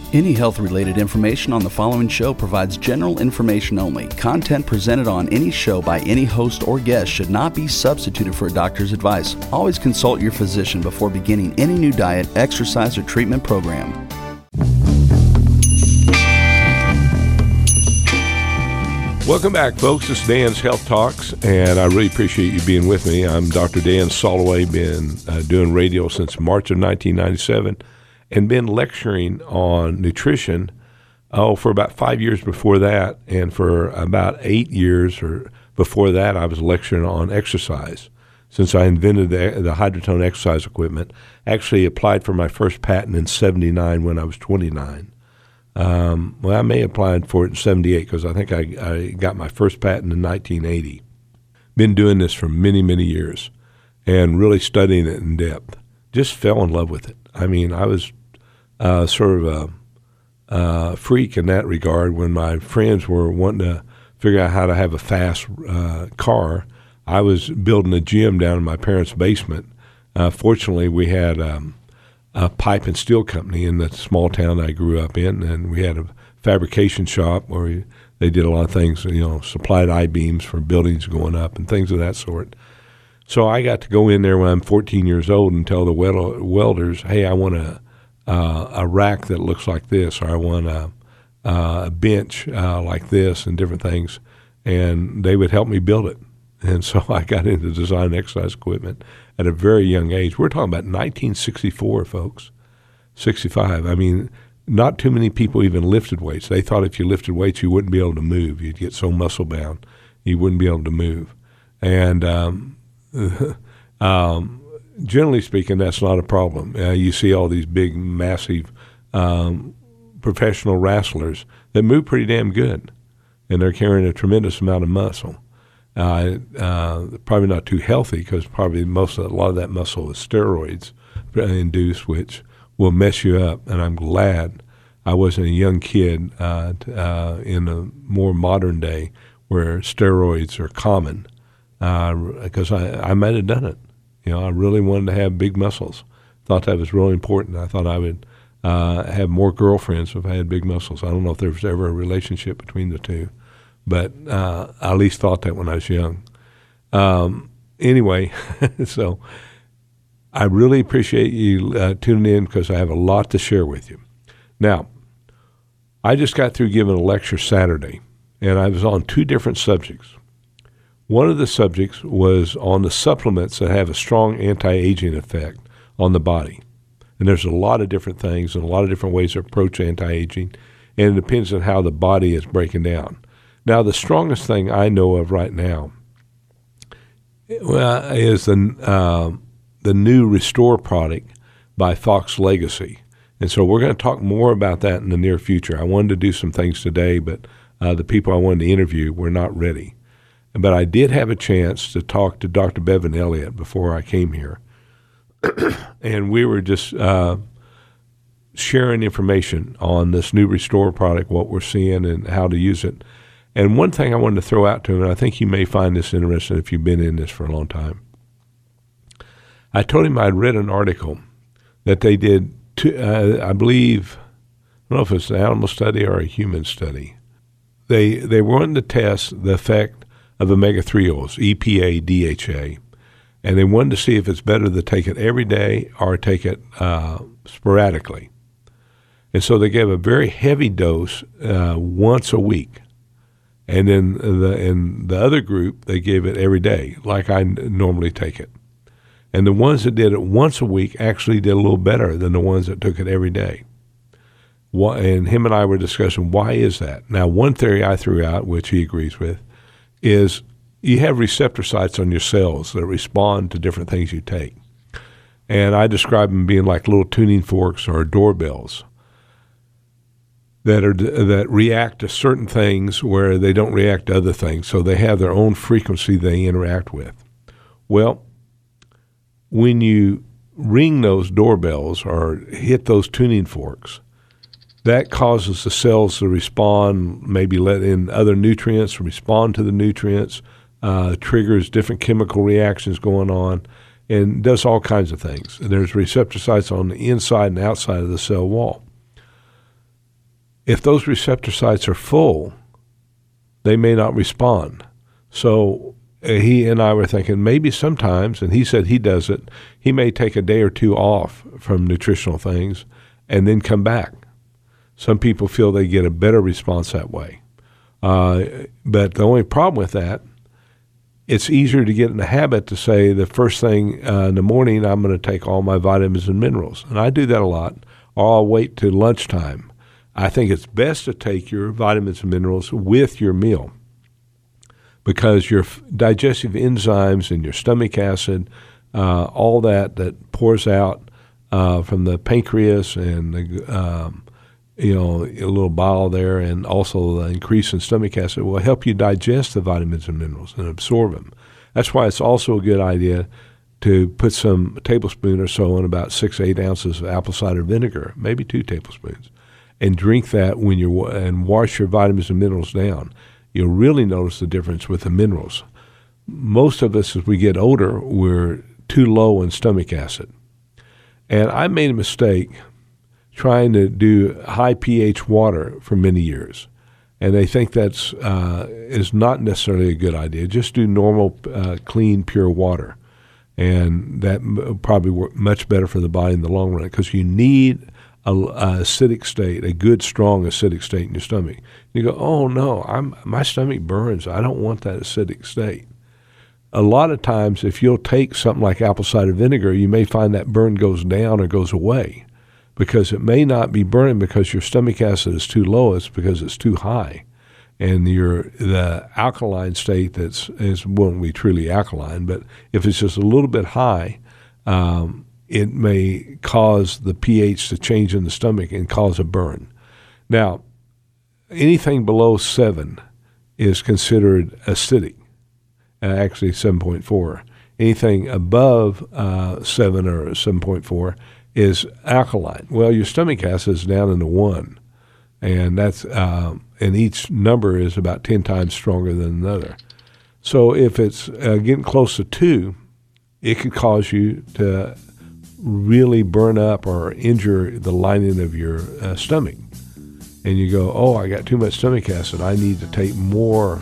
Any health-related information on the following show provides general information only. Content presented on any show by any host or guest should not be substituted for a doctor's advice. Always consult your physician before beginning any new diet, exercise, or treatment program. Welcome back, folks. This is Dan's Health Talks, and I really appreciate you being with me. I'm Dr. Dan Soloway, been doing radio since March of 1997. And been lecturing on nutrition for about 5 years before that, and for about 8 years or before that, I was lecturing on exercise. Since I invented the Hydrotone exercise equipment, actually applied for my first patent in '79 when I was 29. Well, I may have applied for it in '78 because I think I got my first patent in 1980. Been doing this for many, many years, and really studying it in depth. Just fell in love with it. I mean, I was sort of a freak in that regard. When my friends were wanting to figure out how to have a fast car, I was building a gym down in my parents' basement. Fortunately, we had a pipe and steel company in the small town I grew up in, and we had a fabrication shop where they did a lot of things, supplied I-beams for buildings going up and things of that sort. So I got to go in there when I'm 14 years old and tell the welders, hey, I want a rack that looks like this, or I want a bench like this, and different things, and they would help me build it. And so I got into design exercise equipment at a very young age. We're talking about 1964, folks, 65. I mean, not too many people even lifted weights. They thought if you lifted weights, you wouldn't be able to move. You'd get so muscle bound, you wouldn't be able to move. And generally speaking, that's not a problem. You see all these big, massive professional wrestlers that move pretty damn good, and they're carrying a tremendous amount of muscle. Probably not too healthy, because probably a lot of that muscle is steroids induced, which will mess you up. And I'm glad I wasn't a young kid in a more modern day where steroids are common, because I might have done it. I really wanted to have big muscles. Thought that was really important. I thought I would have more girlfriends if I had big muscles. I don't know if there was ever a relationship between the two, but I at least thought that when I was young. Anyway, so I really appreciate you tuning in, because I have a lot to share with you. Now, I just got through giving a lecture Saturday, and I was on two different subjects. One of the subjects was on the supplements that have a strong anti-aging effect on the body. And there's a lot of different things and a lot of different ways to approach anti-aging, and it depends on how the body is breaking down. Now, the strongest thing I know of right now is the new Restore product by Fox Legacy. And so we're going to talk more about that in the near future. I wanted to do some things today, but the people I wanted to interview were not ready. But I did have a chance to talk to Dr. Bevan Elliott before I came here. And we were just sharing information on this new Restore product, what we're seeing and how to use it. And one thing I wanted to throw out to him, and I think you may find this interesting if you've been in this for a long time. I told him I'd read an article that they did, I believe, I don't know if it's an animal study or a human study. They wanted to test the effect of omega-3 oils, EPA, DHA, and they wanted to see if it's better to take it every day or take it sporadically. And so they gave a very heavy dose once a week. And then in the other group, they gave it every day, like I normally take it. And the ones that did it once a week actually did a little better than the ones that took it every day. And him and I were discussing, why is that? Now, one theory I threw out, which he agrees with, is you have receptor sites on your cells that respond to different things you take. And I describe them being like little tuning forks or doorbells that react to certain things where they don't react to other things. So they have their own frequency they interact with. Well, when you ring those doorbells or hit those tuning forks, that causes the cells to respond, maybe let in other nutrients, respond to the nutrients, triggers different chemical reactions going on, and does all kinds of things. And there's receptor sites on the inside and outside of the cell wall. if those receptor sites are full, they may not respond. So he and I were thinking maybe sometimes, and he said he does it, he may take a day or two off from nutritional things and then come back. Some people feel they get a better response that way. But the only problem with that, it's easier to get in the habit to say the first thing in the morning, I'm going to take all my vitamins and minerals. And I do that a lot, or I'll wait till lunchtime. I think it's best to take your vitamins and minerals with your meal, because your digestive enzymes and your stomach acid, all that pours out from the pancreas and the, a little bile there, and also the increase in stomach acid will help you digest the vitamins and minerals and absorb them. That's why it's also a good idea to put a tablespoon or so in about 6 to 8 ounces of apple cider vinegar, maybe 2 tablespoons, and drink that and wash your vitamins and minerals down. You'll really notice the difference with the minerals. Most of us, as we get older, we're too low in stomach acid. And I made a mistake trying to do high pH water for many years. And they think that's is not necessarily a good idea. Just do normal, clean, pure water. And that probably work much better for the body in the long run, because you need a acidic state, a good, strong acidic state in your stomach. You go, oh no, my stomach burns. I don't want that acidic state. A lot of times, if you'll take something like apple cider vinegar, you may find that burn goes down or goes away, because it may not be burning because your stomach acid is too low. It's because it's too high, and the alkaline state won't be truly alkaline. But if it's just a little bit high, it may cause the pH to change in the stomach and cause a burn. Now, anything below 7 is considered acidic, actually 7.4. Anything above 7 or 7.4 is alkaline. Well, your stomach acid is down in the 1, and that's and each number is about 10 times stronger than another. So if it's getting close to 2, it could cause you to really burn up or injure the lining of your stomach. And you go, oh, I got too much stomach acid. I need to take more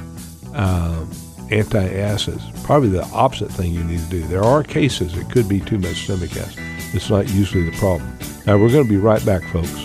antacids. Probably the opposite thing you need to do. There are cases it could be too much stomach acid. It's not usually the problem. Now, we're going to be right back, folks.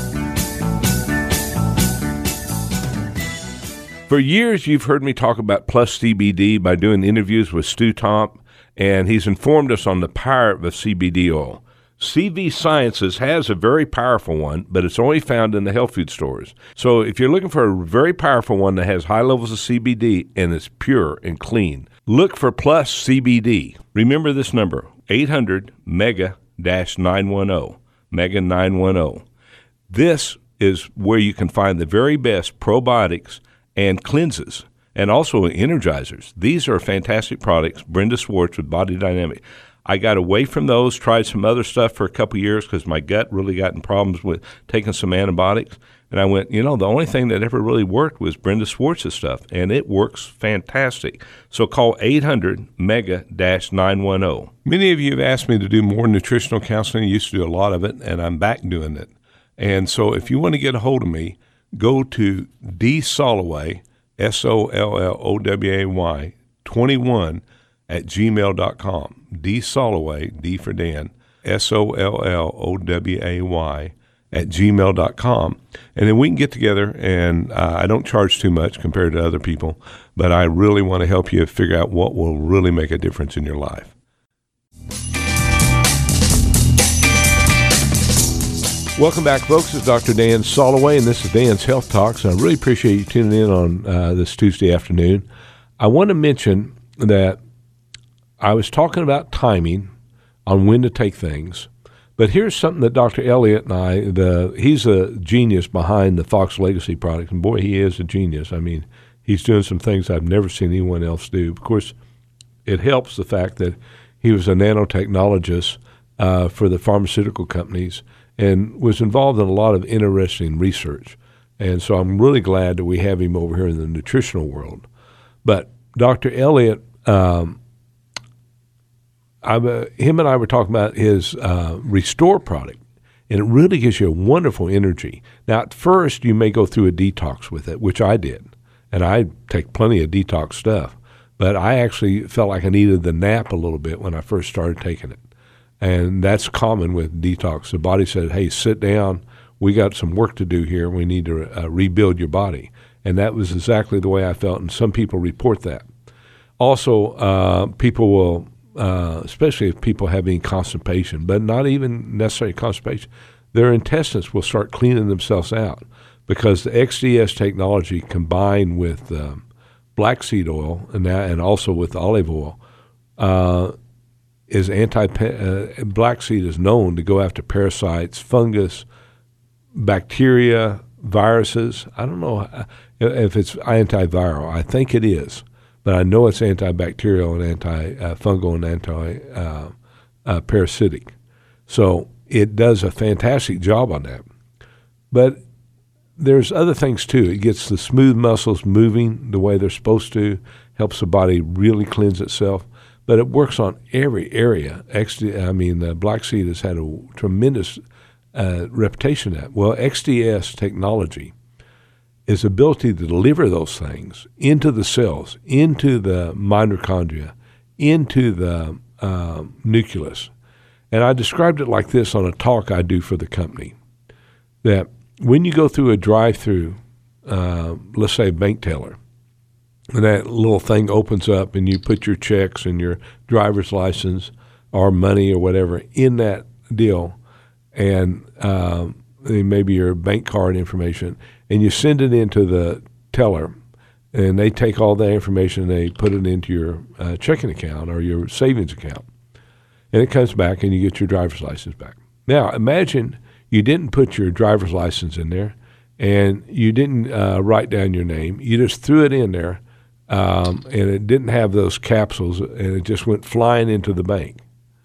For years, you've heard me talk about Plus CBD by doing interviews with Stu Tomp, and he's informed us on the power of CBD oil. CV Sciences has a very powerful one, but it's only found in the health food stores. So if you're looking for a very powerful one that has high levels of CBD and is pure and clean, look for Plus CBD. Remember this number, 800-MEGA-910, MEGA 910. This is where you can find the very best probiotics and cleanses, and also energizers. These are fantastic products. Brenda Swartz with Body Dynamic. I got away from those, tried some other stuff for a couple of years because my gut really got in problems with taking some antibiotics. And I went, the only thing that ever really worked was Brenda Swartz's stuff, and it works fantastic. So call 800-MEGA-910. Many of you have asked me to do more nutritional counseling. I used to do a lot of it, and I'm back doing it. And so if you want to get a hold of me, go to dsoloway, SOLLOWAY 21 at gmail.com. dsoloway, D for Dan, SOLLOWAY at gmail.com. And then we can get together, and I don't charge too much compared to other people, but I really want to help you figure out what will really make a difference in your life. Welcome back, folks. It's Dr. Dan Soloway, and this is Dan's Health Talks. And I really appreciate you tuning in on this Tuesday afternoon. I want to mention that I was talking about timing on when to take things, but here's something that Dr. Elliott and I, he's a genius behind the Fox Legacy product, and boy, he is a genius. I mean, he's doing some things I've never seen anyone else do. Of course, it helps the fact that he was a nanotechnologist for the pharmaceutical companies and was involved in a lot of interesting research. And so I'm really glad that we have him over here in the nutritional world. But Dr. Elliott, him and I were talking about his Restore product. and it really gives you a wonderful energy. Now, at first, you may go through a detox with it, which I did, and I take plenty of detox stuff, but I actually felt like I needed the nap a little bit when I first started taking it, and that's common with detox. The body said, hey, sit down. We got some work to do here. We need to rebuild your body, and that was exactly the way I felt, and some people report that. Also, people will, especially if people have any constipation, but not even necessarily constipation, their intestines will start cleaning themselves out because the XDS technology combined with black seed oil and also with olive oil is black seed is known to go after parasites, fungus, bacteria, viruses. I don't know if it's antiviral. I think it is. But I know it's antibacterial and antifungal and anti-parasitic. So it does a fantastic job on that. But there's other things too. It gets the smooth muscles moving the way they're supposed to, helps the body really cleanse itself. But it works on every area. Black seed has had a tremendous reputation at. Well, XDS technology is ability to deliver those things into the cells, into the mitochondria, into the nucleus. And I described it like this on a talk I do for the company, that when you go through a drive-through, let's say bank teller, and that little thing opens up and you put your checks and your driver's license or money or whatever in that deal, and maybe your bank card information, and you send it into the teller, and they take all that information and they put it into your checking account or your savings account. And it comes back and you get your driver's license back. Now, imagine you didn't put your driver's license in there and you didn't write down your name. You just threw it in there and it didn't have those capsules and it just went flying into the bank.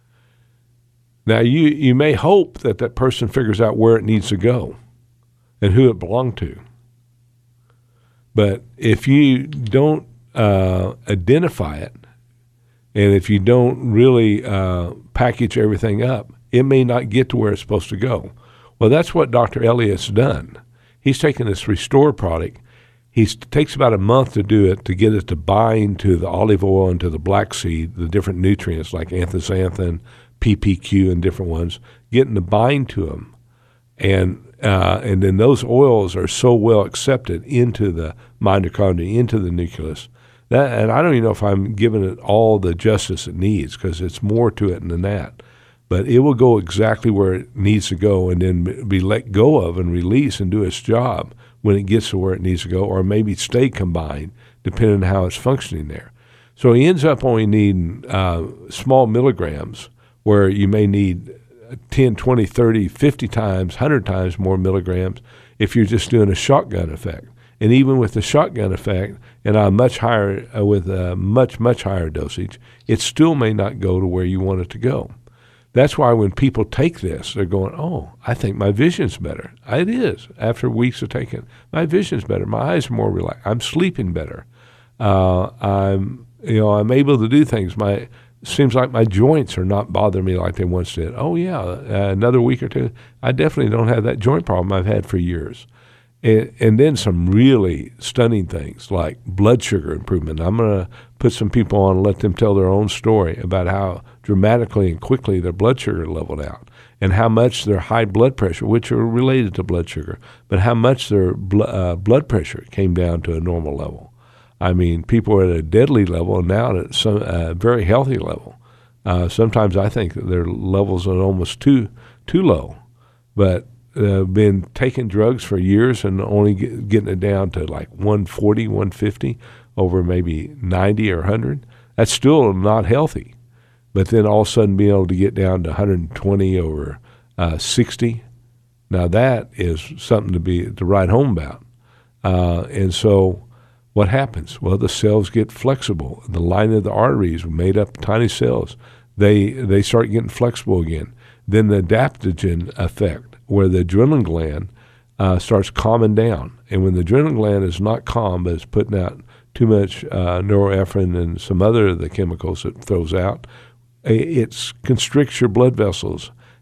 Now, you may hope that that person figures out where it needs to go and who it belonged to. But if you don't identify it, and if you don't really package everything up, it may not get to where it's supposed to go. Well, that's what Dr. Elliott's done. He's taken this Restore product. It takes about a month to do it, to get it to bind to the olive oil and to the black seed, the different nutrients like anthocyanin, PPQ, and different ones, getting to bind to them. And then those oils are so well accepted into the mitochondria, into the nucleus. And I don't even know if I'm giving it all the justice it needs, because it's more to it than that. But it will go exactly where it needs to go and then be let go of and release and do its job when it gets to where it needs to go, or maybe stay combined, depending on how it's functioning there. So he ends up only needing small milligrams, where you may need 10, 20, 30, 50 times, 100 times more milligrams if you're just doing a shotgun effect. And even with the shotgun effect and a much higher, with a much, much higher dosage, it still may not go to where you want it to go. That's why when people take this, they're going, oh, I think my vision's better. It is. After weeks of taking it, my vision's better. My eyes are more relaxed. I'm sleeping better. I'm able to do things. Seems like my joints are not bothering me like they once did. Oh, yeah, another week or two, I definitely don't have that joint problem I've had for years. And then some really stunning things like blood sugar improvement. I'm going to put some people on and let them tell their own story about how dramatically and quickly their blood sugar leveled out, and how much their high blood pressure, which are related to blood sugar, but how much their blood pressure came down to a normal level. I mean, people are at a deadly level and now at some very healthy level. Sometimes I think that their levels are almost too low, but been taking drugs for years and only getting it down to like 140, 150 over maybe 90 or 100. That's still not healthy. But then all of a sudden being able to get down to 120 over 60, now that is something to write home about. And so what happens? Well, the cells get flexible. The lining of the arteries are made up of tiny cells. They start getting flexible again. Then the adaptogen effect, where the adrenaline gland starts calming down. And when the adrenaline gland is not calm, but it's putting out too much norepinephrine and some other of the chemicals it throws out, it constricts your blood vessels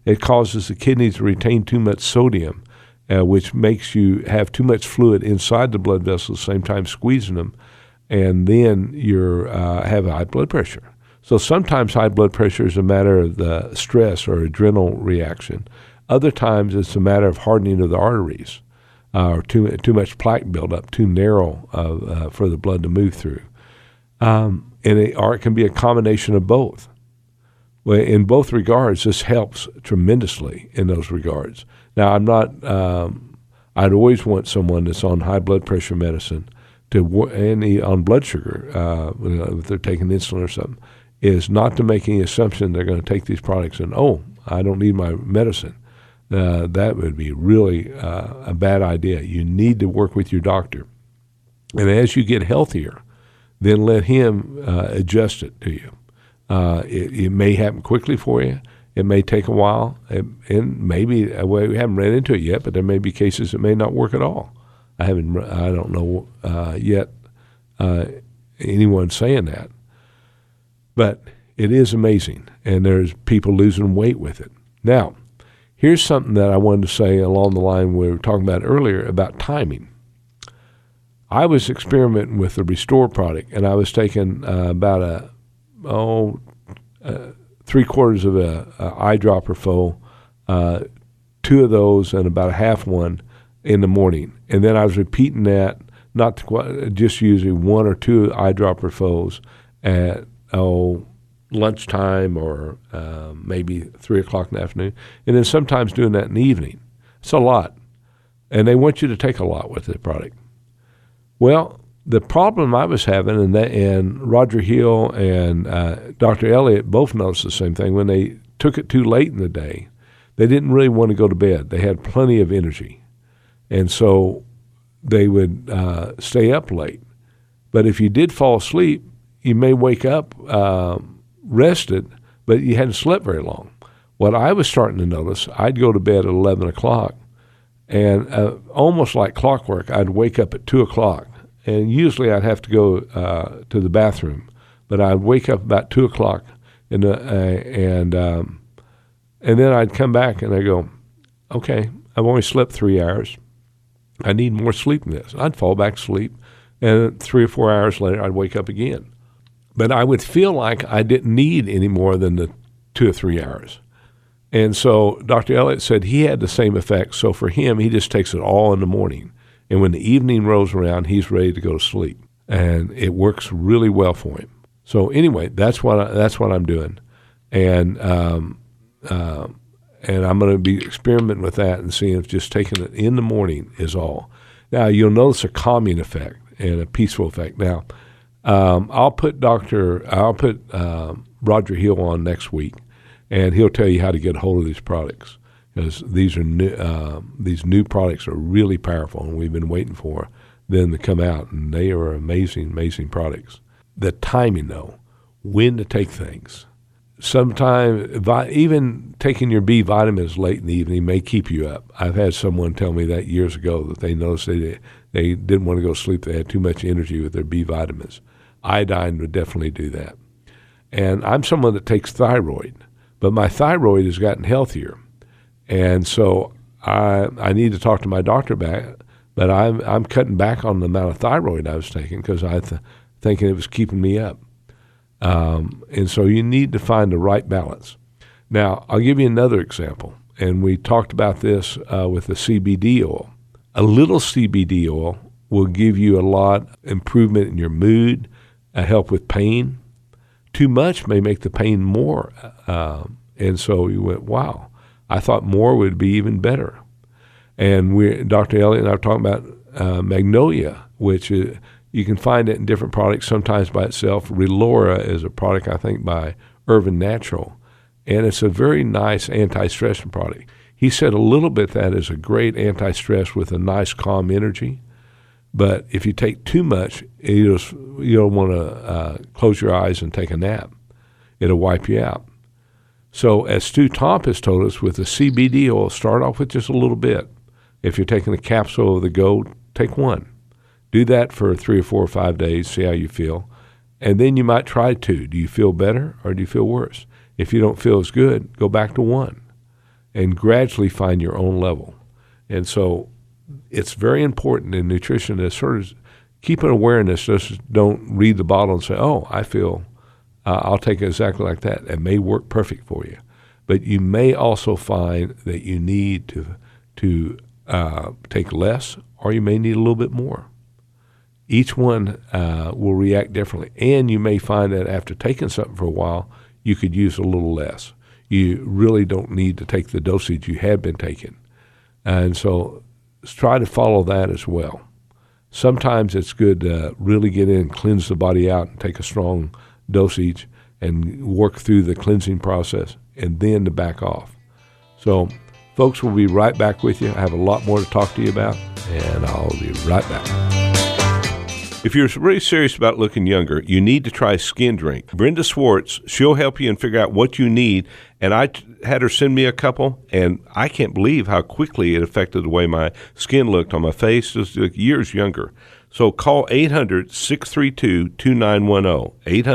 it causes the kidneys to retain too much sodium, which makes you have too much fluid inside the blood vessels, at the same time squeezing them, and then you have high blood pressure. So sometimes high blood pressure is a matter of the stress or adrenal reaction. Other times it's a matter of hardening of the arteries, or too much plaque buildup, too narrow for the blood to move through. Or it can be a combination of both. Well, in both regards, this helps tremendously in those regards. Now, I'm not. I'd always want someone that's on high blood pressure medicine and on blood sugar, if they're taking insulin or something, is not to make any assumption they're going to take these products and, I don't need my medicine. That would be really a bad idea. You need to work with your doctor. And as you get healthier, then let him adjust it to you. It may happen quickly for you. It may take a while. And maybe, we haven't ran into it yet, but there may be cases that may not work at all. I don't know yet anyone saying that. But it is amazing, and there's people losing weight with it. Now, here's something that I wanted to say along the line we were talking about earlier about timing. I was experimenting with the Restore product, and I was taking about 3/4 of a eyedropper full, 2 of those and about a half one in the morning. And then I was repeating that, just using 1 or 2 eyedropper fulls at lunchtime or maybe 3 o'clock in the afternoon, and then sometimes doing that in the evening. It's a lot, and they want you to take a lot with the product. Well, the problem I was having, and Roger Hill and Dr. Elliott both noticed the same thing, when they took it too late in the day, they didn't really want to go to bed. They had plenty of energy, and so they would stay up late. But if you did fall asleep, you may wake up rested, but you hadn't slept very long. What I was starting to notice, I'd go to bed at 11 o'clock, and almost like clockwork, I'd wake up at 2 o'clock. And usually I'd have to go to the bathroom, but I'd wake up about 2 o'clock, and then I'd come back and I go, okay, I've only slept 3 hours. I need more sleep than this. I'd fall back to sleep, and 3 or 4 hours later I'd wake up again. But I would feel like I didn't need any more than the 2 or 3 hours. And so Dr. Elliott said he had the same effect. So for him, he just takes it all in the morning. And when the evening rolls around, he's ready to go to sleep. And it works really well for him. So anyway, that's what I'm doing. And I'm going to be experimenting with that and seeing if just taking it in the morning is all. Now, you'll notice a calming effect and a peaceful effect. Now, I'll put Roger Hill on next week, and he'll tell you how to get a hold of these products, because these new products are really powerful, and we've been waiting for them to come out, and they are amazing, amazing products. The timing, though, when to take things. Sometimes even taking your B vitamins late in the evening may keep you up. I've had someone tell me that years ago, that they noticed they didn't want to go to sleep. They had too much energy with their B vitamins. Iodine would definitely do that. And I'm someone that takes thyroid, but my thyroid has gotten healthier. And so I need to talk to my doctor about it, but I'm cutting back on the amount of thyroid I was taking, because I thinking it was keeping me up. And so you need to find the right balance. Now, I'll give you another example, and we talked about this with the CBD oil. A little CBD oil will give you a lot improvement in your mood, help with pain. Too much may make the pain more. And so you went, wow, I thought more would be even better. And Dr. Elliott and I were talking about Magnolia, which you can find it in different products, sometimes by itself. Relora is a product, I think, by Irvin Natural, and it's a very nice anti-stress product. He said a little bit that is a great anti-stress with a nice calm energy, but if you take too much, you don't want to close your eyes and take a nap. It'll wipe you out. So as Stu Tomp has told us, with the CBD oil, start off with just a little bit. If you're taking a capsule of the Go, take one. Do that for 3 or 4 or 5 days, see how you feel. And then you might try 2. Do you feel better or do you feel worse? If you don't feel as good, go back to 1. and gradually find your own level. And so it's very important in nutrition to sort of keep an awareness. Just don't read the bottle and say, oh, I feel I'll take it exactly like that. It may work perfect for you. But you may also find that you need to take less, or you may need a little bit more. Each one will react differently. And you may find that after taking something for a while, you could use a little less. You really don't need to take the dosage you had been taking. And so try to follow that as well. Sometimes it's good to really get in, cleanse the body out, and take a strong dosage and work through the cleansing process, and then to back off. So, folks, we'll be right back with you. I have a lot more to talk to you about, and I'll be right back. If you're really serious about looking younger, you need to try Skin Drink. Brenda Swartz, she'll help you and figure out what you need. And I had her send me a couple, and I can't believe how quickly it affected the way my skin looked on my face, just like years younger. So call 800-632-2910,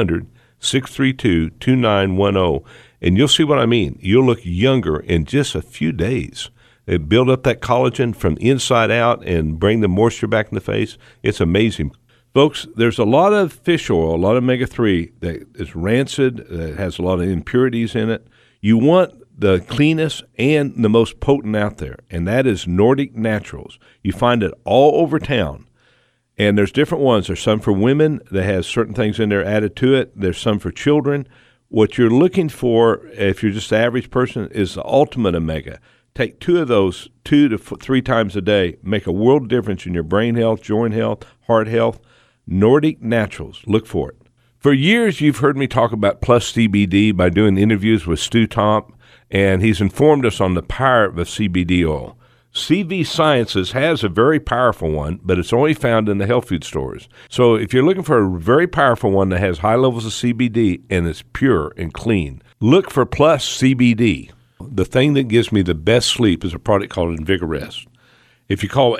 800-632-2910, and you'll see what I mean. You'll look younger in just a few days. It build up that collagen from inside out and bring the moisture back in the face. It's amazing. Folks, there's a lot of fish oil, a lot of omega-3 that is rancid, that has a lot of impurities in it. You want the cleanest and the most potent out there, and that is Nordic Naturals. You find it all over town, and there's different ones. There's some for women that has certain things in there added to it. There's some for children. What you're looking for, if you're just the average person, is the ultimate omega. Take 2 of those 2 to 3 times a day. Make a world of difference in your brain health, joint health, heart health. Nordic Naturals. Look for it. For years, you've heard me talk about Plus CBD by doing interviews with Stu Tomp, and he's informed us on the power of CBD oil. CV Sciences has a very powerful one, but it's only found in the health food stores. So if you're looking for a very powerful one that has high levels of CBD and is pure and clean, look for Plus CBD. The thing that gives me the best sleep is a product called Invigorest. If you call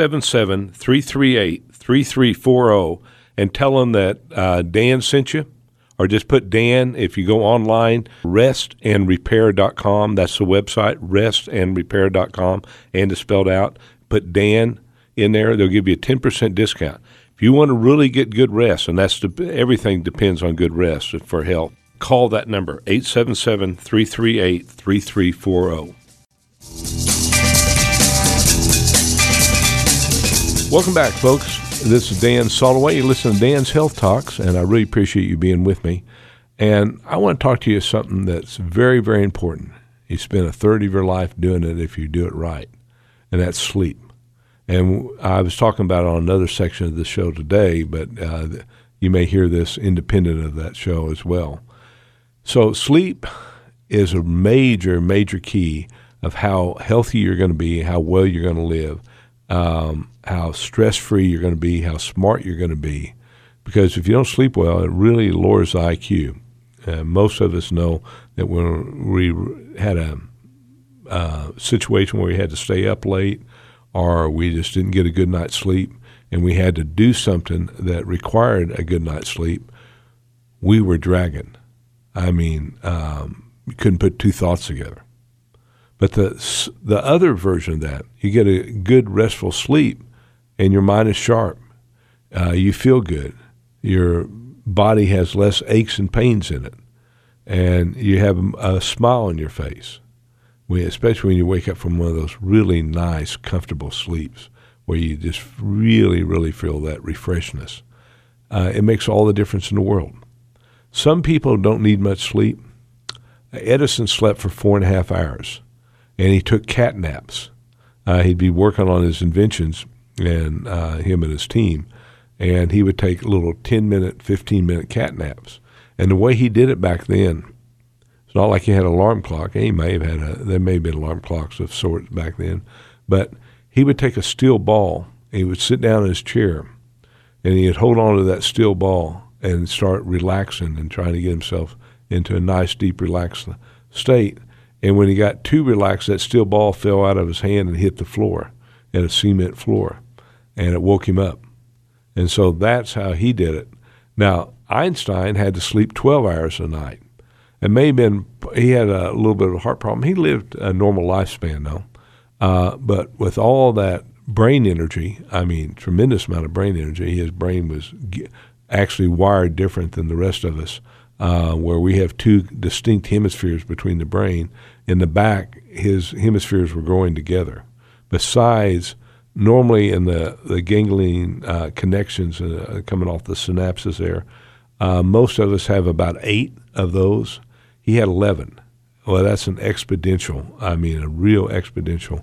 877-338-3340 and tell them that Dan sent you, or just put Dan, if you go online, restandrepair.com, that's the website, restandrepair.com, and it's spelled out, put Dan in there, they'll give you a 10% discount. If you want to really get good rest, and everything depends on good rest for health, call that number, 877-338-3340. Welcome back, folks. This is Dan Soloway. You listen to Dan's Health Talks, and I really appreciate you being with me. And I want to talk to you something that's very, very important. You spend a third of your life doing it if you do it right, and that's sleep. And I was talking about it on another section of the show today, but you may hear this independent of that show as well. So sleep is a major, major key of how healthy you're going to be, how well you're going to live, how stress-free you're going to be, how smart you're going to be. Because if you don't sleep well, it really lowers the IQ. Most of us know that when we had a situation where we had to stay up late or we just didn't get a good night's sleep and we had to do something that required a good night's sleep, we were dragging. I mean, you couldn't put 2 thoughts together. But the other version of that, you get a good restful sleep and your mind is sharp. You feel good. Your body has less aches and pains in it. And you have a smile on your face, especially when you wake up from one of those really nice, comfortable sleeps where you just really, really feel that refreshness. It makes all the difference in the world. Some people don't need much sleep. Edison slept for 4.5 hours. And he took cat naps. He'd be working on his inventions, and him and his team, and he would take little 10-minute, 15-minute cat naps. And the way he did it back then, it's not like he had an alarm clock. There may have been alarm clocks of sorts back then, but he would take a steel ball, and he would sit down in his chair, and he'd hold on to that steel ball and start relaxing and trying to get himself into a nice, deep, relaxed state. And when he got too relaxed, that steel ball fell out of his hand and hit the floor, at a cement floor, and it woke him up. And so that's how he did it. Now, Einstein had to sleep 12 hours a night, It may have been he had a little bit of a heart problem. He lived a normal lifespan, though. But with all that brain energy, I mean, tremendous amount of brain energy, his brain was actually wired different than the rest of us, where we have two distinct hemispheres between the brain. In the back, his hemispheres were growing together. Besides, normally in the ganglion connections coming off the synapses there, most of us have about 8 of those. He had 11. Well, that's an exponential, a real exponential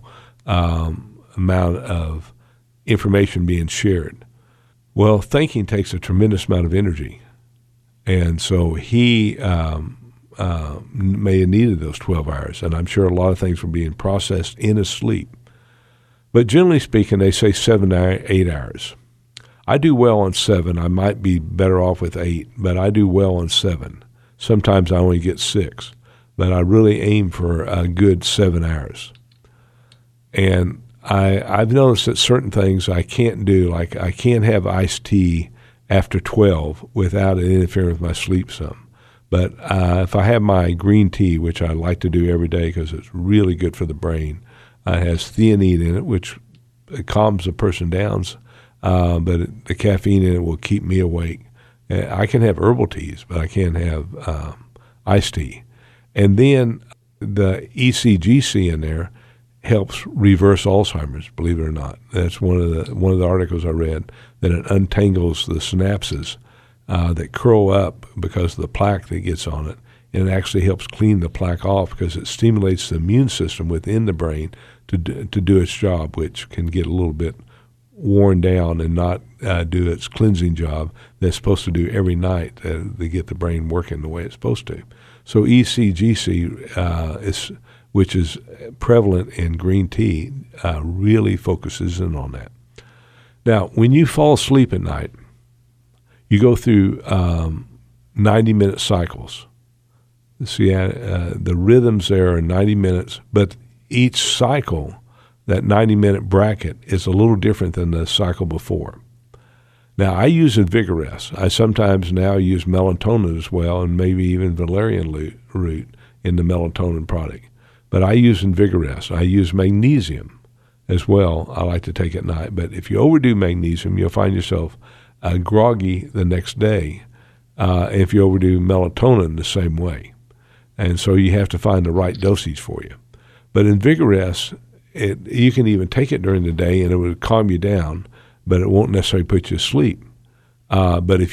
amount of information being shared. Well, thinking takes a tremendous amount of energy. And so he may have needed those 12 hours, and I'm sure a lot of things were being processed in his sleep. But generally speaking, they say 7 to 8 hours. I do well on 7. I might be better off with 8, but I do well on 7. Sometimes I only get 6, but I really aim for a good 7 hours. And I've noticed that certain things I can't do, like I can't have iced tea after 12 without it interfering with my sleep some. But if I have my green tea, which I like to do every day because it's really good for the brain, it has theanine in it, which calms a person down, but the caffeine in it will keep me awake. I can have herbal teas, but I can't have iced tea. And then the ECGC in there helps reverse Alzheimer's, believe it or not. That's one of the articles I read, that it untangles the synapses that curl up because of the plaque that gets on it, and it actually helps clean the plaque off because it stimulates the immune system within the brain to do its job, which can get a little bit worn down and not do its cleansing job that it's supposed to do every night to get the brain working the way it's supposed to. So ECGC which is prevalent in green tea, really focuses in on that. Now, when you fall asleep at night, you go through 90-minute cycles. See, the rhythms there are 90 minutes, but each cycle, that 90-minute bracket, is a little different than the cycle before. Now, I use Invigorest. I sometimes now use melatonin as well, and maybe even valerian root in the melatonin product. But I use Invigorest. I use magnesium as well. I like to take at night. But if you overdo magnesium, you'll find yourself groggy the next day. If you overdo melatonin the same way. And so you have to find the right dosage for you. But Invigorest, you can even take it during the day and it will calm you down, but it won't necessarily put you to sleep. But when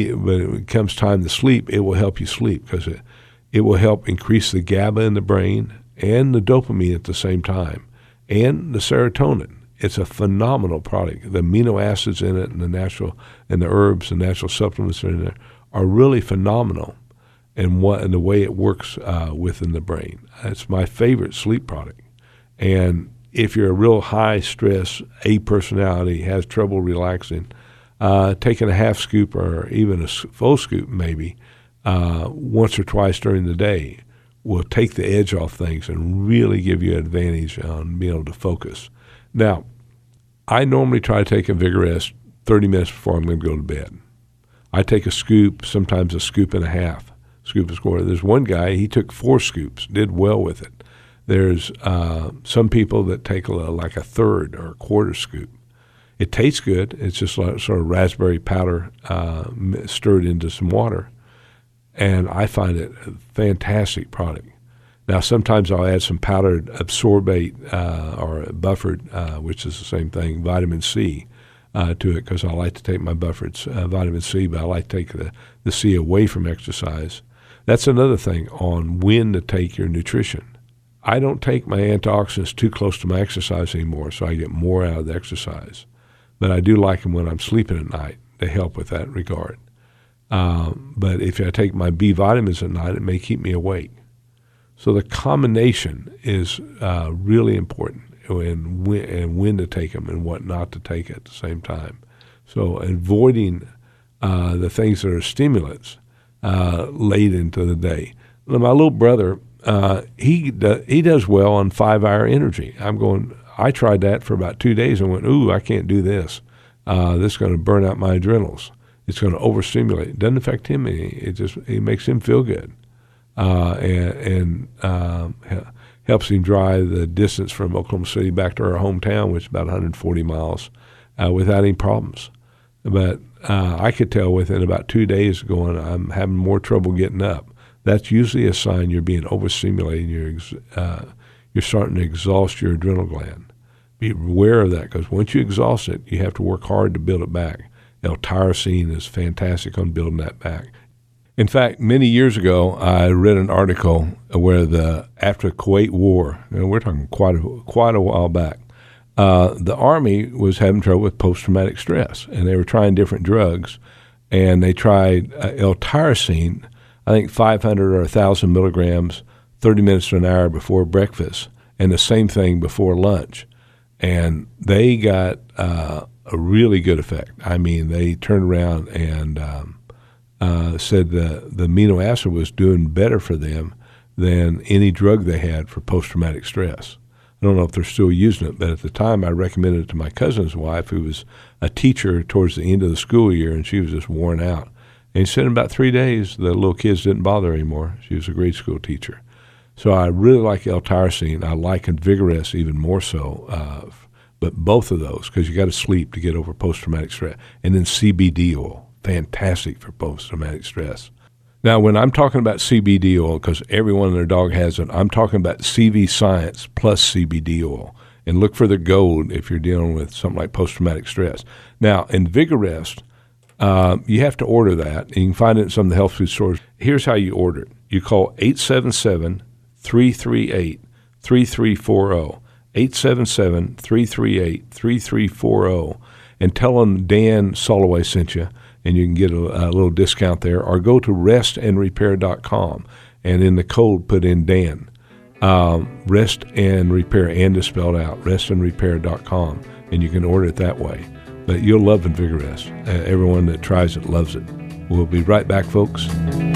it comes time to sleep, it will help you sleep because it will help increase the GABA in the brain and the dopamine at the same time, and the serotonin. It's a phenomenal product. The amino acids in it and the herbs and natural supplements in there are really phenomenal, and the way it works within the brain. It's my favorite sleep product. And if you're a real high stress A personality, has trouble relaxing, taking a half scoop or even a full scoop maybe once or twice during the day will take the edge off things and really give you an advantage on being able to focus. Now, I normally try to take Invigorest 30 minutes before I'm going to go to bed. I take a scoop, sometimes a scoop and a half, scoop and a quarter. There's one guy, he took 4 scoops, did well with it. There's some people that take like a third or a quarter scoop. It tastes good. It's just like sort of raspberry powder stirred into some water. And I find it a fantastic product. Now, sometimes I'll add some powdered absorbate or buffered, which is the same thing, vitamin C to it, because I like to take my buffered vitamin C, but I like to take the C away from exercise. That's another thing on when to take your nutrition. I don't take my antioxidants too close to my exercise anymore, so I get more out of the exercise. But I do like them when I'm sleeping at night. They help with that regard. But if I take my B vitamins at night, it may keep me awake. So the combination is really important, and when to take them and what not to take at the same time. So avoiding the things that are stimulants late into the day. Now, my little brother, he does well on 5-hour energy. I tried that for about 2 days and went, ooh, I can't do this. This is going to burn out my adrenals. It's going to overstimulate. It doesn't affect him any. It makes him feel good. and helps him drive the distance from Oklahoma City back to our hometown, which is about 140 miles, without any problems. But I could tell within about 2 days going, I'm having more trouble getting up. That's usually a sign you're being overstimulated. You're starting to exhaust your adrenal gland. Be aware of that, because once you exhaust it, you have to work hard to build it back. L-tyrosine is fantastic on building that back. In fact, many years ago, I read an article where after the Kuwait War, we're talking quite a while back, the Army was having trouble with post-traumatic stress, and they were trying different drugs, and they tried L-tyrosine, I think 500 or 1,000 milligrams, 30 minutes to an hour before breakfast, and the same thing before lunch. And they got a really good effect. I mean, they turned around and said the amino acid was doing better for them than any drug they had for post-traumatic stress. I don't know if they're still using it, but at the time I recommended it to my cousin's wife, who was a teacher towards the end of the school year, and she was just worn out. And he said in about 3 days, the little kids didn't bother her anymore. She was a grade school teacher. So I really like L-tyrosine. I like Vigorous even more so, but both of those, because you got to sleep to get over post-traumatic stress. And then CBD oil, fantastic for post-traumatic stress. Now, when I'm talking about CBD oil, because everyone and their dog has it, I'm talking about CV Science plus CBD oil. And look for the gold if you're dealing with something like post-traumatic stress. Now, in Vigorest, you have to order that. You can find it in some of the health food stores. Here's how you order it. You call 877-338-3340, 877-338-3340, and tell them Dan Soloway sent you, and you can get a little discount there. Or go to restandrepair.com, and in the code put in Dan. Rest and Repair, and is spelled out, restandrepair.com, and you can order it that way. But you'll love Vigorest. Everyone that tries it loves it. We'll be right back, folks.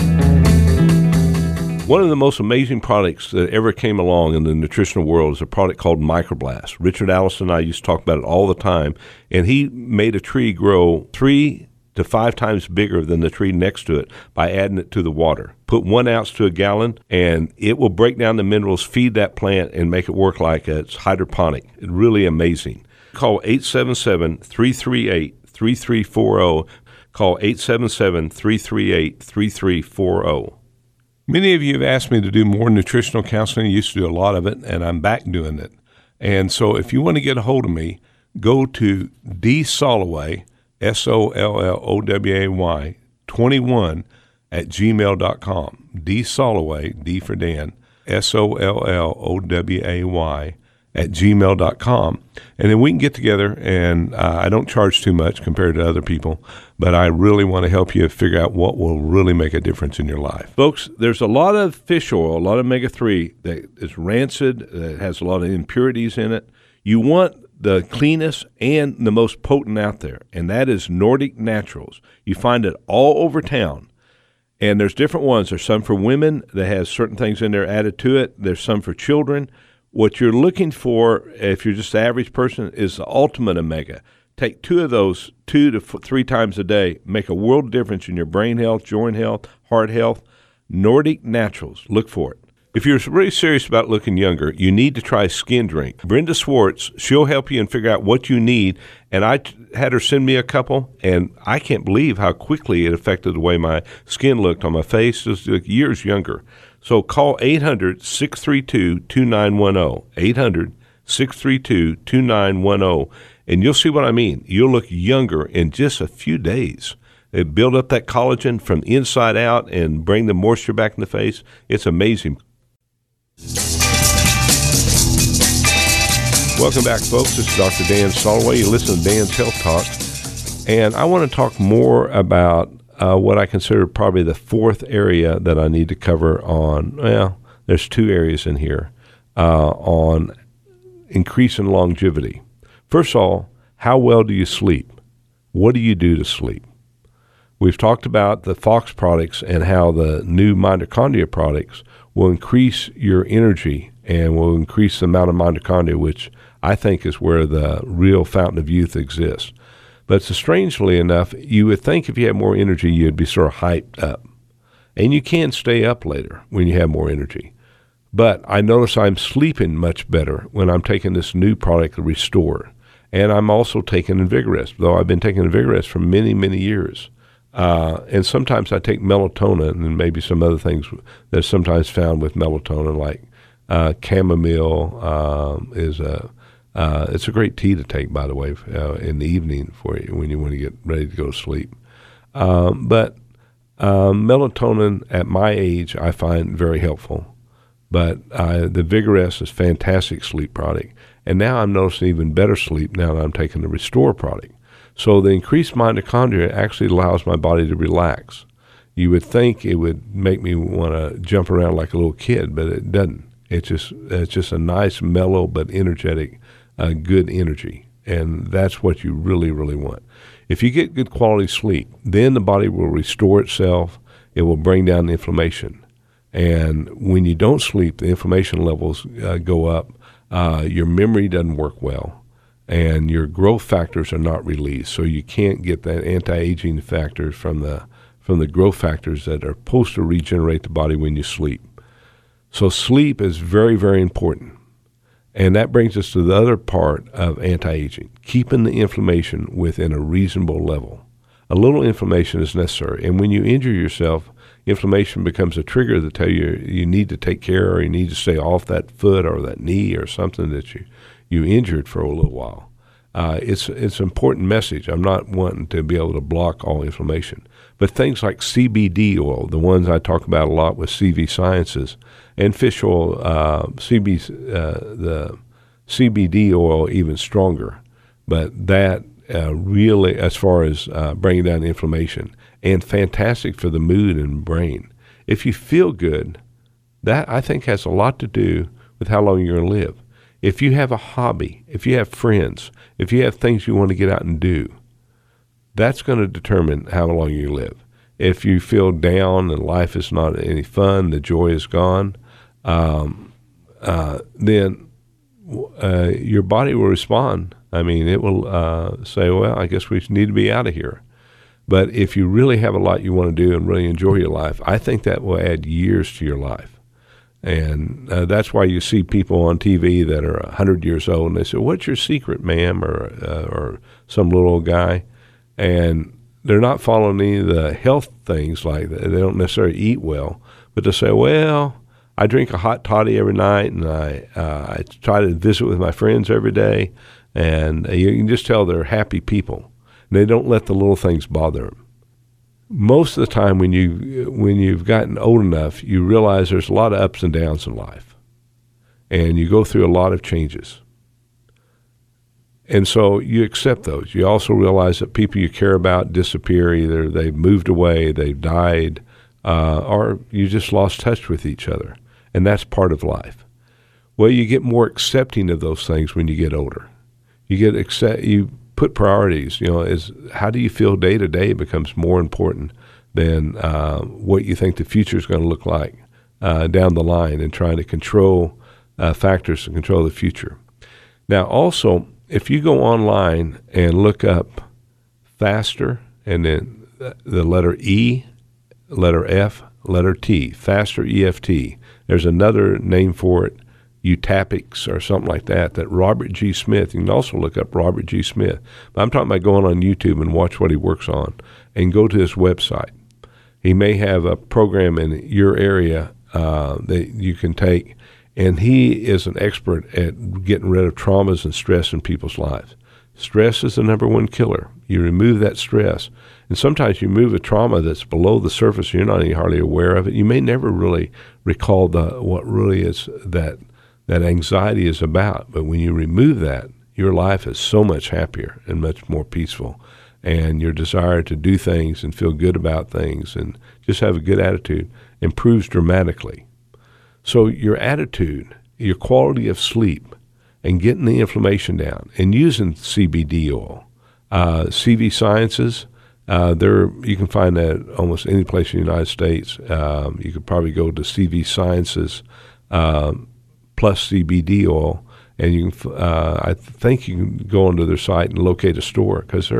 One of the most amazing products that ever came along in the nutritional world is a product called Microblast. Richard Allison and I used to talk about it all the time, and he made a tree grow 3 to 5 times bigger than the tree next to it by adding it to the water. Put 1 ounce to a gallon, and it will break down the minerals, feed that plant, and make it work like it's hydroponic. It's really amazing. Call 877-338-3340. Call 877-338-3340. Many of you have asked me to do more nutritional counseling. I used to do a lot of it, and I'm back doing it. And so if you want to get a hold of me, go to dsoloway, SOLLOWAY, 21 at gmail.com. dsoloway, D for Dan, SOLLOWAY at gmail.com. And then we can get together, and I don't charge too much compared to other people, but I really want to help you figure out what will really make a difference in your life. Folks, there's a lot of fish oil, a lot of omega-3 that is rancid, that has a lot of impurities in it. You want the cleanest and the most potent out there, and that is Nordic Naturals. You find it all over town, and there's different ones. There's some for women that has certain things in there added to it. There's some for children. What you're looking for, if you're just the average person, is the ultimate omega. Take 2 of those 2 to 3 times a day. Make a world difference in your brain health, joint health, heart health. Nordic Naturals. Look for it. If you're really serious about looking younger, you need to try Skin Drink. Brenda Swartz, she'll help you and figure out what you need. And I had her send me a couple, and I can't believe how quickly it affected the way my skin looked on my face. Just like years younger. So call 800-632-2910, 800-632-2910, and you'll see what I mean. You'll look younger in just a few days. It build up that collagen from the inside out and bring the moisture back in the face. It's amazing. Welcome back, folks. This is Dr. Dan Soloway. You listen to Dan's Health Talk, and I want to talk more about what I consider probably the 4th area that I need to cover on, well, there's 2 areas in here, on increasing longevity. First of all, how well do you sleep? What do you do to sleep? We've talked about the Fox products and how the new mitochondria products will increase your energy and will increase the amount of mitochondria, which I think is where the real fountain of youth exists. But strangely enough, you would think if you had more energy, you'd be sort of hyped up. And you can stay up later when you have more energy. But I notice I'm sleeping much better when I'm taking this new product, the Restore. And I'm also taking Invigorest, though I've been taking Invigorest for many, many years. And sometimes I take melatonin and maybe some other things that's sometimes found with melatonin, like chamomile it's a great tea to take, by the way, in the evening for you when you want to get ready to go to sleep. But melatonin at my age I find very helpful. But the Vigorest is a fantastic sleep product. And now I'm noticing even better sleep now that I'm taking the Restore product. So the increased mitochondria actually allows my body to relax. You would think it would make me want to jump around like a little kid, but it doesn't. It's just a nice, mellow, but energetic, good energy. And that's what you really, really want. If you get good quality sleep, then the body will restore itself. It will bring down the inflammation. And when you don't sleep, the inflammation levels go up. Your memory doesn't work well, and your growth factors are not released. So you can't get that anti-aging factors from the growth factors that are supposed to regenerate the body when you sleep. So sleep is very, very important. And that brings us to the other part of anti-aging, keeping the inflammation within a reasonable level. A little inflammation is necessary. And when you injure yourself, inflammation becomes a trigger to tell you you need to take care, or you need to stay off that foot or that knee or something that you injured for a little while. It's an important message. I'm not wanting to be able to block all inflammation. But things like CBD oil, the ones I talk about a lot with CV Sciences, and fish oil, the CBD oil even stronger. But that really, as far as bringing down inflammation, and fantastic for the mood and brain. If you feel good, that I think has a lot to do with how long you're going to live. If you have a hobby, if you have friends, if you have things you want to get out and do, that's going to determine how long you live. If you feel down and life is not any fun, the joy is gone, then your body will respond. I mean, it will say, well, I guess we need to be out of here. But if you really have a lot you want to do and really enjoy your life, I think that will add years to your life. And that's why you see people on TV that are 100 years old, and they say, what's your secret, ma'am, or some little old guy? And they're not following any of the health things like that. They don't necessarily eat well, but they say, well, I drink a hot toddy every night, and I try to visit with my friends every day, and you can just tell they're happy people. They don't let the little things bother them. Most of the time when you've gotten old enough, you realize there's a lot of ups and downs in life. And you go through a lot of changes. And so you accept those. You also realize that people you care about disappear. Either they've moved away, they've died, or you just lost touch with each other. And that's part of life. Well, you get more accepting of those things when you get older. You put priorities, is how do you feel day to day becomes more important than what you think the future is going to look like down the line, and trying to control factors to control the future. Now, also, if you go online and look up faster and then the letter E, letter F, letter T, faster EFT, there's another name for it, Utapics or something like that Robert G. Smith, you can also look up Robert G. Smith. But I'm talking about going on YouTube and watch what he works on and go to his website. He may have a program in your area that you can take, and he is an expert at getting rid of traumas and stress in people's lives. Stress is the number one killer. You remove that stress, and sometimes you move a trauma that's below the surface, you're not even hardly aware of it. You may never really recall what really is that anxiety is about. But when you remove that, your life is so much happier and much more peaceful. And your desire to do things and feel good about things and just have a good attitude improves dramatically. So your attitude, your quality of sleep, and getting the inflammation down, and using CBD oil. CV Sciences, you can find that almost any place in the United States. You could probably go to CV Sciences plus CBD oil, and you can. I think you can go onto their site and locate a store, because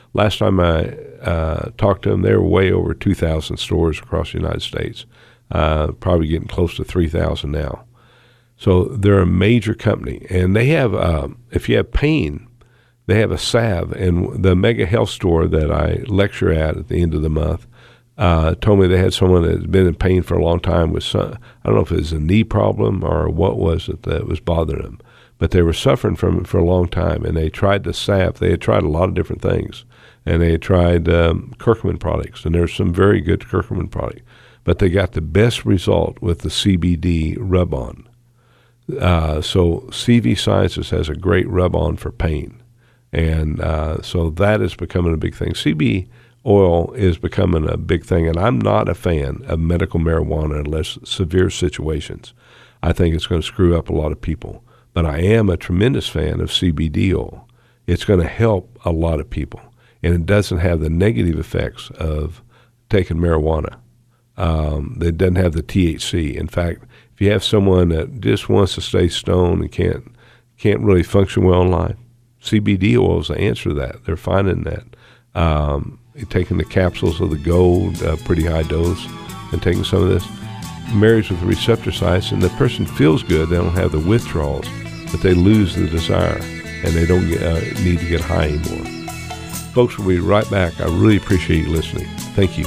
Last time I talked to them, they were way over 2,000 stores across the United States, probably getting close to 3,000 now. So they're a major company, and they have, if you have pain, they have a salve. And the Mega Health store that I lecture at the end of the month told me they had someone that had been in pain for a long time with some, I don't know if it was a knee problem or what was it that was bothering them, but they were suffering from it for a long time, and they tried the salve. They had tried a lot of different things, and they had tried curcumin products, and there's some very good curcumin products, but they got the best result with the CBD rub-on. So CV Sciences has a great rub-on for pain, and so that is becoming a big thing. CBD oil is becoming a big thing, and I'm not a fan of medical marijuana unless severe situations. I think it's going to screw up a lot of people, but I am a tremendous fan of CBD oil. It's going to help a lot of people, and it doesn't have the negative effects of taking marijuana. It doesn't have the THC. In fact, if you have someone that just wants to stay stoned and can't really function well in life, CBD oil is the answer to that. They're finding that. Taking the capsules of the gold, pretty high dose, and taking some of this, marries with the receptor sites, and the person feels good. They don't have the withdrawals, but they lose the desire, and they don't need to get high anymore. Folks, we'll be right back. I really appreciate you listening. Thank you.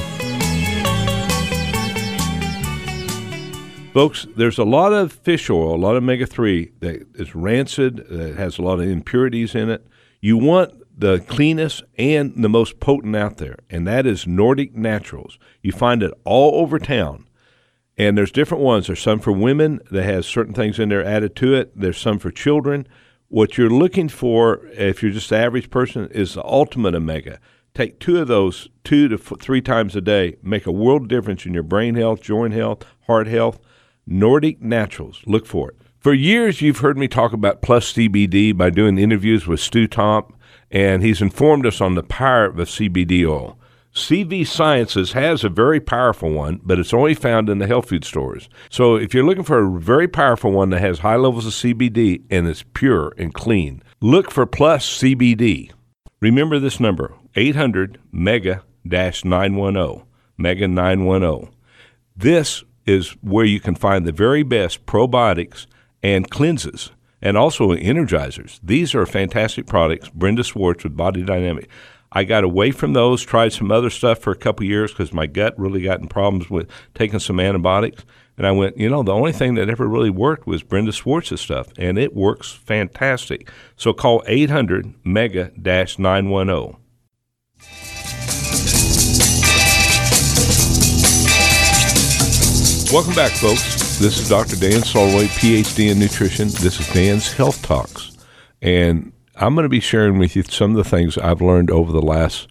Folks, there's a lot of fish oil, a lot of omega-3 that is rancid, that has a lot of impurities in it. You want the cleanest and the most potent out there, and that is Nordic Naturals. You find it all over town, and there's different ones. There's some for women that has certain things in there added to it. There's some for children. What you're looking for, if you're just the average person, is the ultimate omega. Take 2 of those 2 to 3 times a day. Make a world difference in your brain health, joint health, heart health. Nordic Naturals. Look for it. For years, you've heard me talk about Plus CBD by doing interviews with Stu Tomp, and he's informed us on the power of CBD oil. CV Sciences has a very powerful one, but it's only found in the health food stores. So if you're looking for a very powerful one that has high levels of CBD and is pure and clean, look for Plus CBD. Remember this number, 800-MEGA-910, MEGA 910. This is where you can find the very best probiotics and cleanses, and also energizers. These are fantastic products. Brenda Swartz with Body Dynamic. I got away from those, tried some other stuff for a couple of years because my gut really got in problems with taking some antibiotics. And I went, the only thing that ever really worked was Brenda Swartz's stuff, and it works fantastic. So call 800-MEGA-910. Welcome back, folks. This is Dr. Dan Soloway, PhD in nutrition. This is Dan's Health Talks. And I'm going to be sharing with you some of the things I've learned over the last,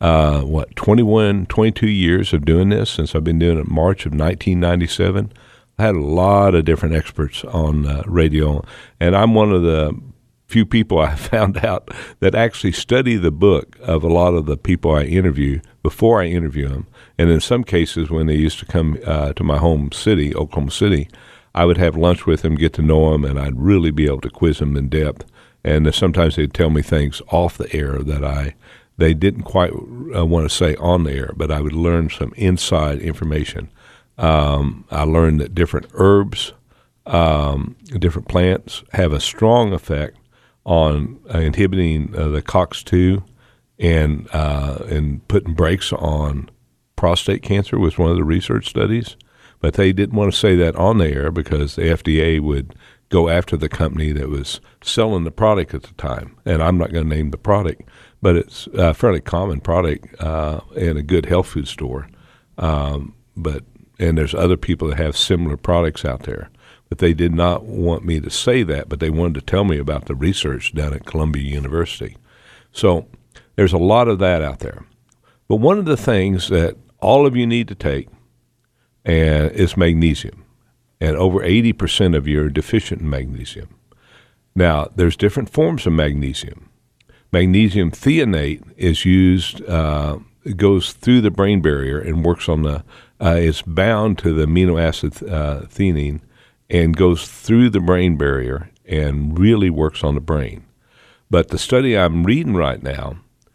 22 years of doing this, since I've been doing it in March of 1997. I had a lot of different experts on radio, and I'm one of the few people I found out that actually study the book of a lot of the people I interview before I interview them. And in some cases, when they used to come to my home city, Oklahoma City, I would have lunch with them, get to know them, and I'd really be able to quiz them in depth. And sometimes they'd tell me things off the air that they didn't quite want to say on the air, but I would learn some inside information. I learned that different herbs, different plants have a strong effect on inhibiting the COX-2 and putting brakes on prostate cancer was one of the research studies. But they didn't want to say that on the air because the FDA would go after the company that was selling the product at the time. And I'm not going to name the product, but it's a fairly common product in a good health food store. And there's other people that have similar products out there. But they did not want me to say that, but they wanted to tell me about the research down at Columbia University. So there's a lot of that out there. But one of the things that all of you need to take is magnesium. And over 80% of you are deficient in magnesium. Now, there's different forms of magnesium. Magnesium threonate is used, it goes through the brain barrier and works on it's bound to the amino acid theanine and goes through the brain barrier and really works on the brain. But the study I'm reading right now,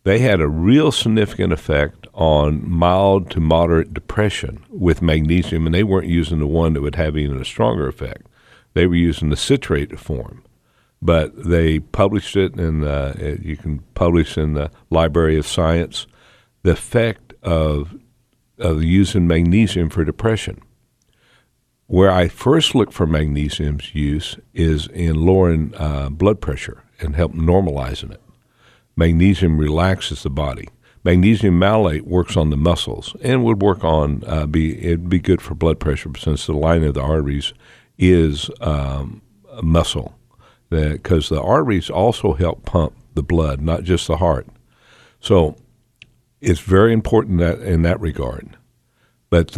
they had a real significant effect on mild to moderate depression with magnesium, and they weren't using the one that would have even a stronger effect. They were using the citrate form, but they published it, and you can publish in the Library of Science the effect of using magnesium for depression. Where I first look for magnesium's use is in lowering blood pressure and help normalizing it. Magnesium relaxes the body. Magnesium malate works on the muscles and would work on it'd be good for blood pressure since the lining of the arteries is muscle, because the arteries also help pump the blood, not just the heart. So it's very important that in that regard. But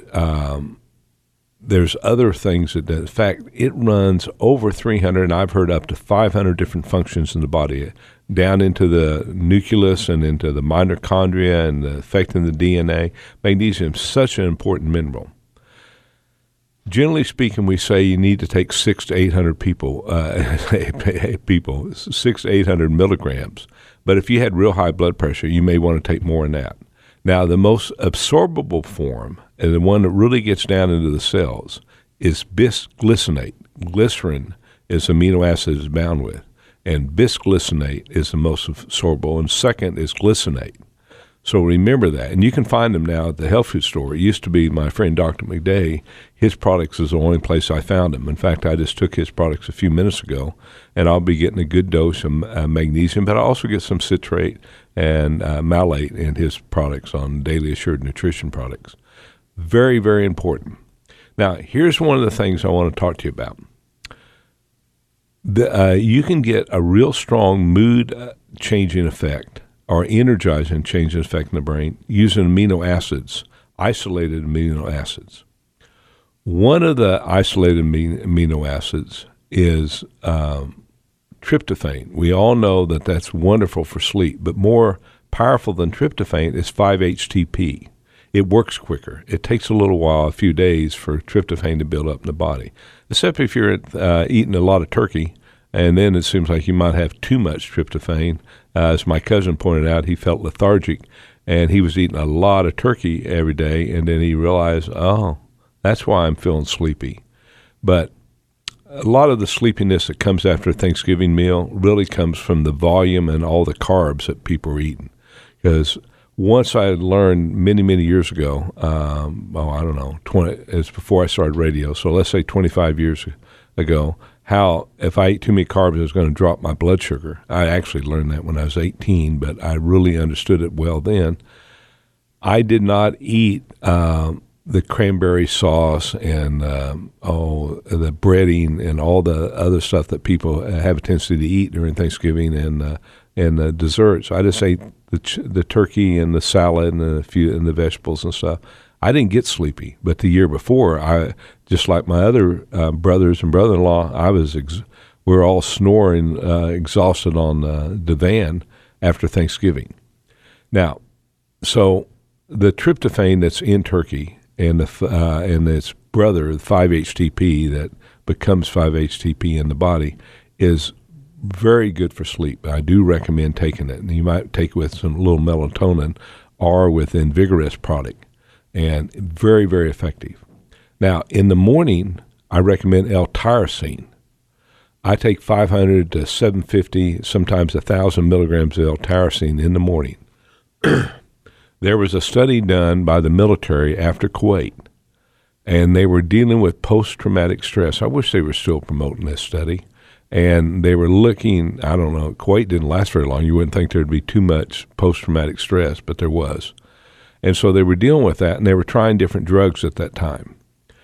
there's other things that, in fact, it runs over 300, and I've heard up to 500 different functions in the body, down into the nucleus and into the mitochondria and affecting the DNA. Magnesium is such an important mineral. Generally speaking, we say you need to take 600 to 800 600 to 800 milligrams. But if you had real high blood pressure, you may want to take more than that. Now, the most absorbable form, and the one that really gets down into the cells, is bisglycinate. Glycerin is amino acid is bound with, and bisglycinate is the most absorbable, and second is glycinate. So remember that. And you can find them now at the health food store. It used to be my friend Dr. McDay. His products is the only place I found them. In fact, I just took his products a few minutes ago, and I'll be getting a good dose of magnesium, but I also get some citrate and malate in his products on Daily Assured Nutrition products. Very, very important. Now, here's one of the things I want to talk to you about. You can get a real strong mood-changing effect or energizing changing effect in the brain using amino acids, isolated amino acids. One of the isolated amino acids is tryptophan. We all know that that's wonderful for sleep, but more powerful than tryptophan is 5-HTP. It works quicker. It takes a little while, a few days, for tryptophan to build up in the body, except if you're eating a lot of turkey, and then it seems like you might have too much tryptophan. As my cousin pointed out, he felt lethargic, and he was eating a lot of turkey every day, and then he realized, oh, that's why I'm feeling sleepy. But a lot of the sleepiness that comes after a Thanksgiving meal really comes from the volume and all the carbs that people are eating. Because once I had learned many, many years ago, it's before I started radio, so let's say 25 years ago, how if I ate too many carbs, it was going to drop my blood sugar. I actually learned that when I was 18, but I really understood it well then. I did not eat the cranberry sauce and the breading and all the other stuff that people have a tendency to eat during Thanksgiving and the desserts. I just ate the turkey and the salad and the vegetables and stuff. I didn't get sleepy, but the year before, I just like my other brothers and brother-in-law, we were all snoring, exhausted on the divan after Thanksgiving. Now, so the tryptophan that's in turkey and its brother, the 5-HTP that becomes 5-HTP in the body, is very good for sleep. I do recommend taking it. And you might take it with some little melatonin or with Invigorous product, and very, very effective. Now, in the morning, I recommend L-tyrosine. I take 500 to 750, sometimes 1,000 milligrams of L-tyrosine in the morning. There was a study done by the military after Kuwait, and they were dealing with post-traumatic stress. I wish they were still promoting this study. And they were looking, I don't know, Kuwait didn't last very long. You wouldn't think there'd be too much post-traumatic stress, but there was. And so they were dealing with that, and they were trying different drugs at that time.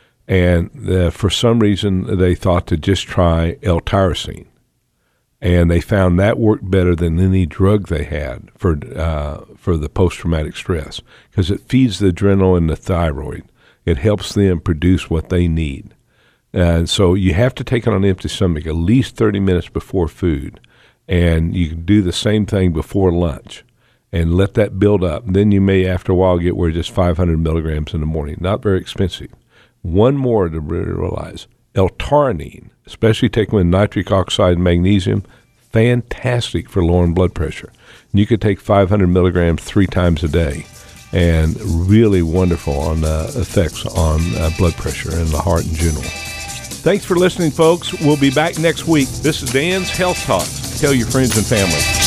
And for some reason, they thought to just try L-tyrosine. And they found that worked better than any drug they had for the post-traumatic stress, because it feeds the adrenal and the thyroid. It helps them produce what they need. And so you have to take it on an empty stomach at least 30 minutes before food. And you can do the same thing before lunch and let that build up. And then you may, after a while, get where just 500 milligrams in the morning. Not very expensive. One more to realize, L-taurine, especially taken with nitric oxide and magnesium, fantastic for lowering blood pressure. And you could take 500 milligrams 3 times a day, and really wonderful on effects on blood pressure and the heart in general. Thanks for listening, folks. We'll be back next week. This is Dan's Health Talks. Tell your friends and family.